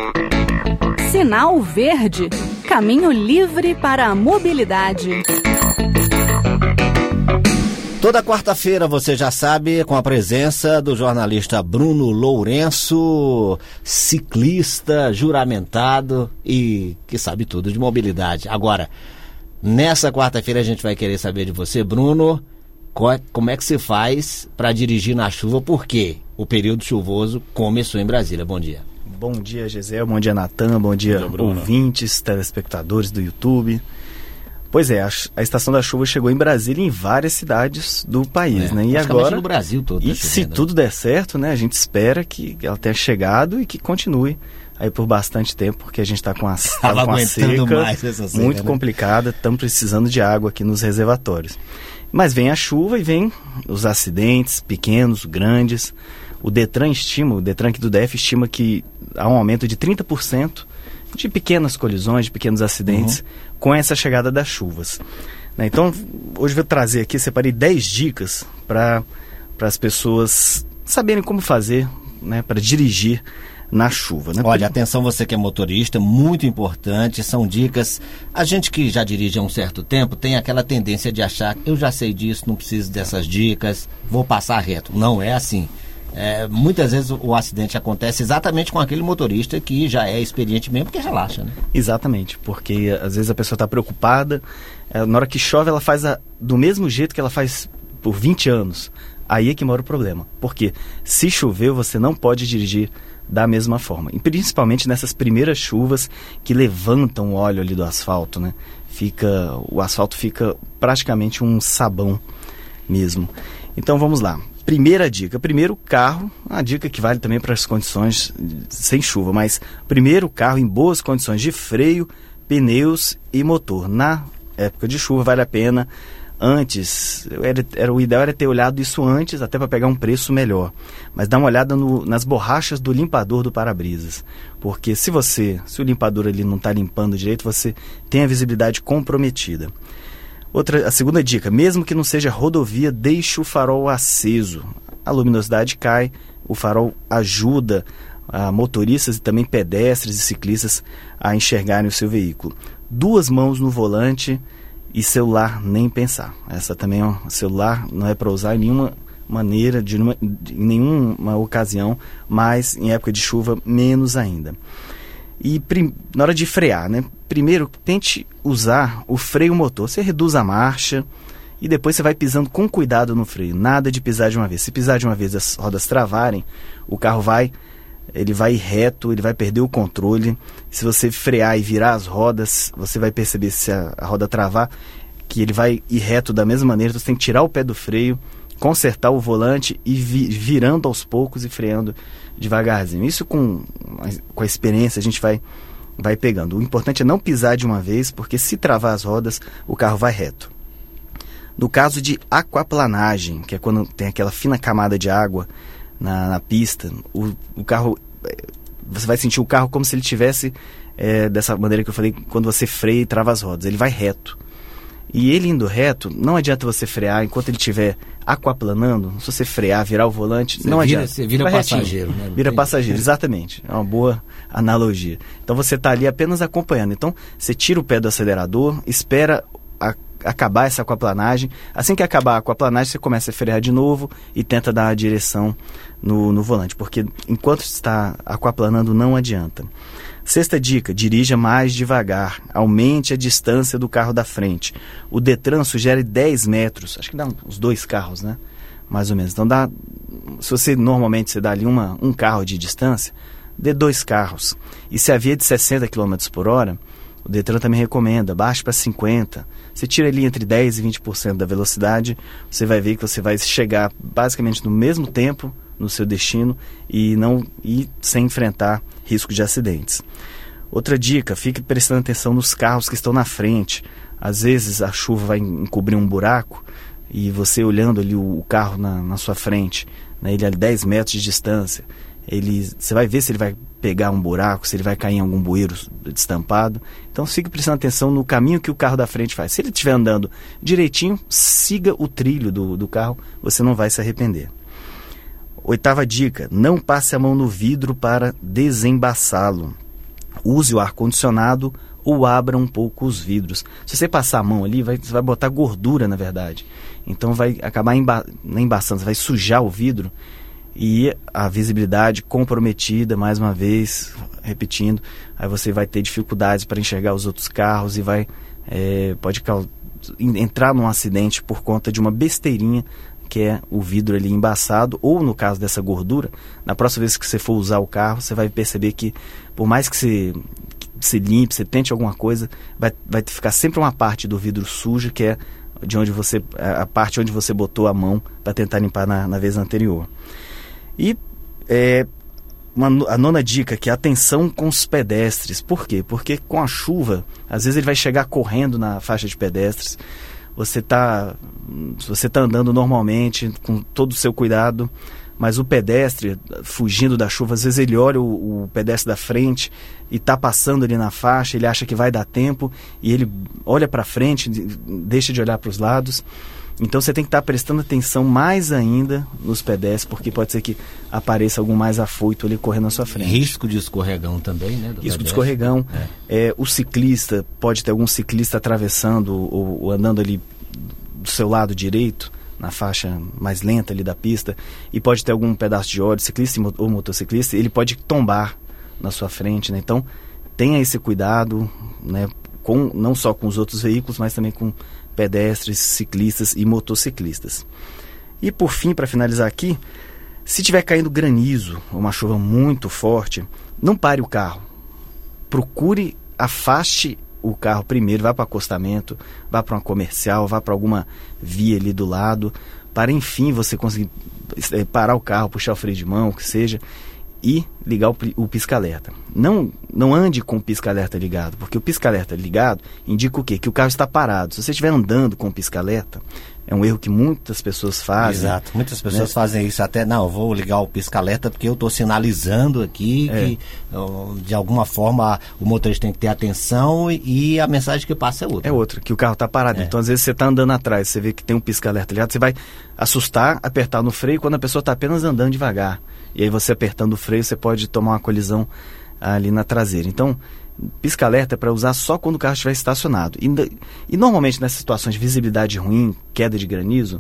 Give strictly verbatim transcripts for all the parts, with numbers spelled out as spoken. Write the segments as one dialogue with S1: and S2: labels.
S1: Sinal Verde. Caminho livre para a mobilidade.
S2: Toda quarta-feira, você já sabe, com a presença do jornalista Bruno Lourenço, ciclista, juramentado e que sabe tudo de mobilidade. Agora, nessa quarta-feira a gente vai querer saber de você, Bruno, como é que se faz para dirigir na chuva, porque o período chuvoso começou em Brasília. Bom dia.
S3: Bom dia, Gisele, bom dia, Natan, bom dia, bom dia ouvintes, telespectadores do YouTube. Pois é, a, a estação da chuva chegou em Brasília e em várias cidades do país, é, né? E agora,
S2: no Brasil todo.
S3: E tá se tudo der certo, né? A gente espera que ela tenha chegado e que continue aí por bastante tempo, porque a gente está com a,
S2: Tava
S3: com a seca
S2: mais essa seca,
S3: muito
S2: né?
S3: complicada, estamos precisando de água aqui nos reservatórios. Mas vem a chuva e vem os acidentes pequenos, grandes. O Detran estima, o Detran aqui do D F estima que há um aumento de trinta por cento de pequenas colisões, de pequenos acidentes, uhum, com essa chegada das chuvas. Né? Então, hoje eu vou trazer aqui, separei dez dicas para as pessoas saberem como fazer, né, para dirigir na chuva. Né?
S2: Olha, atenção você que é motorista, muito importante, são dicas. A gente que já dirige há um certo tempo tem aquela tendência de achar, eu já sei disso, não preciso dessas dicas, vou passar reto. Não é assim. É, muitas vezes o, o acidente acontece exatamente com aquele motorista que já é experiente mesmo, porque relaxa, né?
S3: Exatamente, porque às vezes a pessoa está preocupada, é, na hora que chove ela faz a, do mesmo jeito que ela faz por vinte anos. Aí é que mora o problema, porque se chover você não pode dirigir da mesma forma, e principalmente nessas primeiras chuvas que levantam o óleo ali do asfalto, né? Fica, o asfalto fica praticamente um sabão mesmo. Então vamos lá. Primeira dica, primeiro carro, uma dica que vale também para as condições sem chuva, mas primeiro carro em boas condições de freio, pneus e motor. Na época de chuva vale a pena, antes, era, era, o ideal era ter olhado isso antes, até para pegar um preço melhor. Mas dá uma olhada no, nas borrachas do limpador do para-brisas, porque se você, se o limpador ali não está limpando direito, você tem a visibilidade comprometida. Outra, a segunda dica, mesmo que não seja rodovia, deixe o farol aceso. A luminosidade cai, o farol ajuda a motoristas e também pedestres e ciclistas a enxergarem o seu veículo. Duas mãos no volante e celular nem pensar. Essa também é um celular, não é para usar em nenhuma maneira, de, uma, de, em nenhuma ocasião, mas em época de chuva menos ainda. E prim, na hora de frear, né? Primeiro, tente usar o freio motor. Você reduz a marcha e depois você vai pisando com cuidado no freio. Nada de pisar de uma vez. Se pisar de uma vez as rodas travarem, o carro vai, ele vai ir reto, ele vai perder o controle. Se você frear e virar as rodas, você vai perceber, se a, a roda travar, que ele vai ir reto da mesma maneira. Então você tem que tirar o pé do freio, consertar o volante e vi, virando aos poucos e freando devagarzinho. Isso com, com a experiência a gente vai, vai pegando. O importante é não pisar de uma vez, porque se travar as rodas, o carro vai reto. No caso de aquaplanagem, que é quando tem aquela fina camada de água na, na pista, o, o carro, você vai sentir o carro como se ele tivesse, é, dessa maneira que eu falei, quando você freia e trava as rodas, ele vai reto. E ele indo reto, não adianta você frear enquanto ele estiver aquaplanando. Se você frear, virar o volante,
S2: você
S3: não
S2: vira,
S3: adianta.
S2: Você vira passageiro, né?
S3: Vira passageiro, exatamente. É uma boa analogia. Então você está ali apenas acompanhando. Então você tira o pé do acelerador, espera a, acabar essa aquaplanagem. Assim que acabar a aquaplanagem, você começa a frear de novo e tenta dar a direção no, no volante. Porque enquanto está aquaplanando, não adianta. Sexta dica, dirija mais devagar, aumente a distância do carro da frente. O Detran sugere dez metros, acho que dá uns dois carros, né? Mais ou menos. Então dá, se você normalmente você dá ali uma, um carro de distância, dê dois carros. E se a via é de sessenta quilômetros por hora, o Detran também recomenda, baixe para cinquenta. Você tira ali entre dez e vinte por cento da velocidade, você vai ver que você vai chegar basicamente no mesmo tempo no seu destino e, não, e sem enfrentar risco de acidentes. Outra dica, fique prestando atenção nos carros que estão na frente. Às vezes a chuva vai encobrir um buraco e você olhando ali o, o carro na, na sua frente, né, ele a dez metros de distância, ele, você vai ver se ele vai pegar um buraco, se ele vai cair em algum bueiro destampado. Então fique prestando atenção no caminho que o carro da frente faz. Se ele estiver andando direitinho, siga o trilho do, do carro, você não vai se arrepender. Oitava dica, não passe a mão no vidro para desembaçá-lo. use o ar-condicionado ou abra um pouco os vidros. Se você passar a mão ali, vai, você vai botar gordura, na verdade. Então vai acabar emba- embaçando, você vai sujar o vidro e a visibilidade comprometida, mais uma vez, repetindo, aí você vai ter dificuldades para enxergar os outros carros e vai, é, pode causar, entrar num acidente por conta de uma besteirinha, que é o vidro ali embaçado, ou no caso dessa gordura, na próxima vez que você for usar o carro, você vai perceber que, por mais que você, que você limpe, você tente alguma coisa, vai, vai ficar sempre uma parte do vidro suja, que é de onde você, a parte onde você botou a mão para tentar limpar na, na vez anterior. E é, uma, a nona dica, que é atenção com os pedestres. Por quê? Porque com a chuva, às vezes ele vai chegar correndo na faixa de pedestres. Você está você tá andando normalmente, com todo o seu cuidado, mas o pedestre, fugindo da chuva, às vezes ele olha o, o pedestre da frente e está passando ali na faixa, ele acha que vai dar tempo, e ele olha para frente, deixa de olhar para os lados. Então você tem que estar prestando atenção mais ainda nos pedestres, porque pode ser que apareça algum mais afoito ali correndo na sua frente.
S2: Risco de escorregão também, né?
S3: Risco pedestre. de escorregão. É. É, o ciclista, pode ter algum ciclista atravessando ou, ou andando ali do seu lado direito, na faixa mais lenta ali da pista, e pode ter algum pedaço de óleo, ciclista ou motociclista, ele pode tombar na sua frente, né? Então tenha esse cuidado, né? Com, não só com os outros veículos, mas também com pedestres, ciclistas e motociclistas. E por fim, para finalizar aqui, se tiver caindo granizo, uma chuva muito forte, não pare o carro. Procure, afaste o carro primeiro, vá para o acostamento, vá para uma comercial, vá para alguma via ali do lado, para enfim você conseguir parar o carro, puxar o freio de mão, o que seja, e ligar o, o pisca-alerta. Não, não ande com o pisca-alerta ligado, porque o pisca-alerta ligado indica o quê? Que o carro está parado. Se você estiver andando com o pisca-alerta, é um erro que muitas pessoas fazem.
S2: Exato, muitas pessoas né? fazem isso até, não, eu vou ligar o pisca-alerta porque eu estou sinalizando aqui é. que de alguma forma o motorista tem que ter atenção e, e a mensagem que passa é outra.
S3: É outra, que o carro está parado. É. Então às vezes você está andando atrás, você vê que tem um pisca-alerta ligado, você vai assustar, apertar no freio quando a pessoa está apenas andando devagar. E aí você apertando o freio, você pode tomar uma colisão ali na traseira. Então, pisca-alerta é para usar só quando o carro estiver estacionado. E, e normalmente nessas situações de visibilidade ruim, queda de granizo,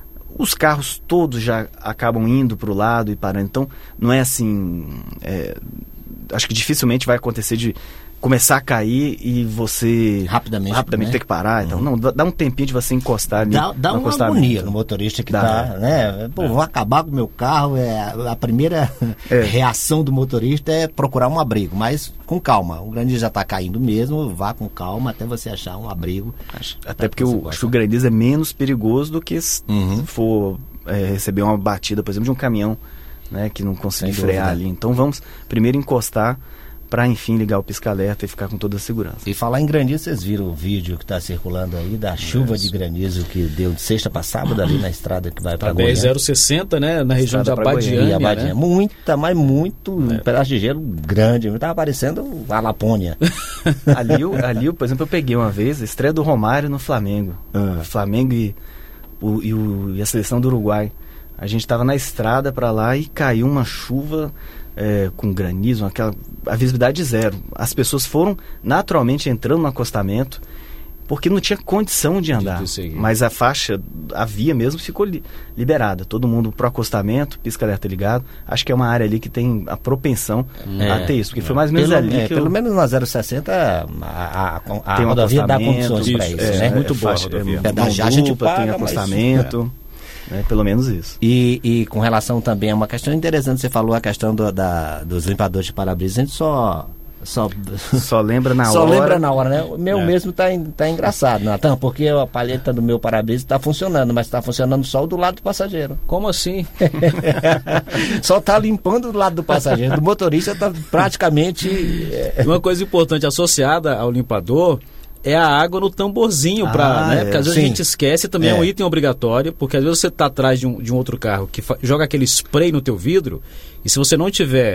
S3: os carros todos já acabam indo para o lado e parando. Então, não é assim... É, acho que dificilmente vai acontecer de começar a cair e você
S2: rapidamente,
S3: rapidamente
S2: né?
S3: ter que parar. Então, não, dá um tempinho de você encostar ali.
S2: Dá, dá uma agonia no motorista que está, né? Pô, é. vou acabar com o meu carro. É, a primeira é. reação do motorista é procurar um abrigo, mas com calma. O granizo já está caindo mesmo, vá com calma até você achar um abrigo.
S3: Até porque o, acho que o granizo é menos perigoso do que uhum. se for é, receber uma batida, por exemplo, de um caminhão, né, que não consegue frear ali. Então vamos primeiro encostar para, enfim, ligar o pisca-alerta e ficar com toda a segurança.
S2: E falar em granizo, vocês viram o vídeo que está circulando aí da chuva Isso. de granizo que deu de sexta para sábado ali na estrada que vai para Goiânia.
S4: B zero sessenta, né? Na região
S2: estrada
S4: de Abadiânia,
S2: Abadiânia,
S4: né?
S2: Muita, mas muito, é. um pedaço de gelo grande. Estava parecendo a Lapônia.
S3: ali, ali, por exemplo, eu peguei uma vez a estreia do Romário no Flamengo. Ah. Flamengo e, o, e, o, e a seleção do Uruguai. A gente estava na estrada para lá e caiu uma chuva... É, com granizo, aquela, a visibilidade zero. As pessoas foram naturalmente entrando no acostamento porque não tinha condição de andar, de mas a faixa, a via mesmo ficou li, liberada, todo mundo pro acostamento, pisca-alerta ligado. Acho que é uma área ali que tem a propensão é, a ter isso, porque é. foi mais ou menos
S2: pelo,
S3: ali
S2: é,
S3: que
S2: pelo
S3: eu...
S2: menos na zero sessenta a, a, a,
S3: tem um
S2: a rodovia dá condições para isso,
S3: é,
S2: né?
S3: É muito boa a rodovia.
S2: Pedagiar, a gente paga,
S3: tem acostamento... Mas... É, pelo menos isso.
S2: E, e com relação também a uma questão interessante, você falou a questão do, da, dos limpadores de para-brisa, a gente só... Só,
S3: só lembra na
S2: só
S3: hora.
S2: Só lembra na hora, né? O meu é. mesmo tá, tá engraçado, Natan, porque a palheta do meu para-brisa está funcionando, mas está funcionando só do lado do passageiro.
S4: Como assim?
S2: Só tá limpando do lado do passageiro. Do motorista tá praticamente...
S4: Uma coisa importante associada ao limpador... é a água no tamborzinho, pra,
S3: ah,
S4: né?
S3: É,
S4: porque às vezes
S2: sim.
S4: a gente esquece, também é. é um item obrigatório, porque às vezes você está atrás de um, de um outro carro que fa- joga aquele spray no teu vidro, e se você não tiver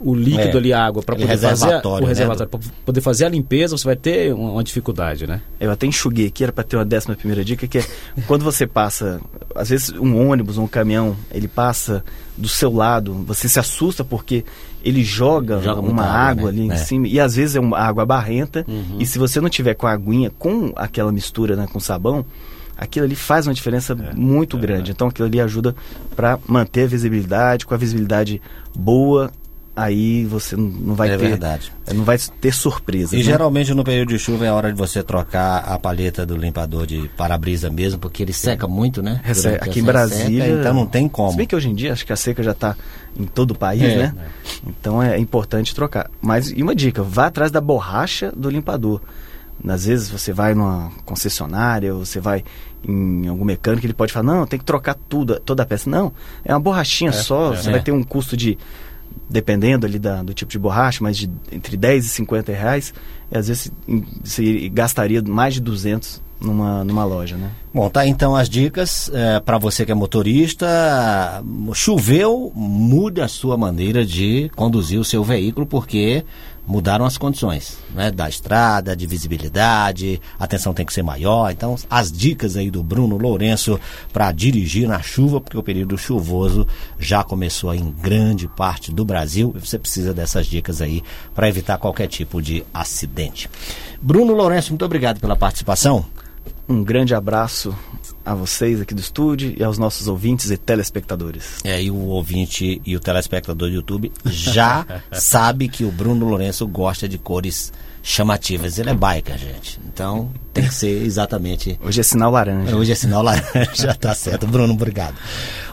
S4: o líquido
S2: É,
S4: ali, a água, para
S2: aquele
S4: poder fazer
S2: reservatório,
S4: o
S2: né,
S4: reservatório, para poder fazer a limpeza, você vai ter uma, uma dificuldade, né?
S3: Eu até enxuguei aqui, era para ter uma décima primeira dica, que é quando você passa, às vezes um ônibus ou um caminhão, ele passa do seu lado, você se assusta porque ele joga,
S2: Joga
S3: uma
S2: muita
S3: água,
S2: água, né?
S3: ali em
S2: É.
S3: cima, e às vezes é uma água barrenta,
S4: Uhum.
S3: e se você não tiver com a aguinha, com aquela mistura, né, com sabão, aquilo ali faz uma diferença muito grande. Então aquilo ali ajuda para manter a visibilidade, com a visibilidade boa, aí você não- não vai
S2: É
S3: ter,
S2: verdade.
S3: não vai ter surpresa.
S2: E
S3: né?
S2: geralmente no período de chuva é hora de você trocar a palheta do limpador de para-brisa mesmo, porque ele seca muito, né?
S3: Rece-
S2: Durante
S3: aqui em
S2: a
S3: Brasília,
S2: seca, então não tem como.
S3: Se bem que hoje em dia acho que a seca já está em todo o país,
S2: É,
S3: né? Então é importante trocar. Mas e uma dica, vá atrás da borracha do limpador. Às vezes você vai numa concessionária, ou você vai em algum mecânico, ele pode falar, não, tem que trocar tudo, toda a peça. Não, é uma borrachinha só, você
S2: é.
S3: vai ter um custo de, dependendo ali da, do tipo de borracha, mas de entre dez e cinquenta reais, e às vezes em- você gastaria mais de duzentos numa, numa loja, né?
S2: Bom, tá então as dicas para você que é motorista. Choveu, mude a sua maneira de conduzir o seu veículo, porque mudaram as condições, né, da estrada, de visibilidade, a atenção tem que ser maior. Então, as dicas aí do Bruno Lourenço para dirigir na chuva, porque o período chuvoso já começou em grande parte do Brasil, e você precisa dessas dicas aí para evitar qualquer tipo de acidente. Bruno Lourenço, muito obrigado pela participação.
S3: Um grande abraço a vocês aqui do estúdio e aos nossos ouvintes e telespectadores.
S2: É, e o ouvinte e o telespectador do YouTube já sabe que o Bruno Lourenço gosta de cores chamativas. Ele é biker, gente. Então tem que ser exatamente...
S3: Hoje é sinal laranja.
S2: Hoje é sinal laranja, tá certo. Bruno, obrigado.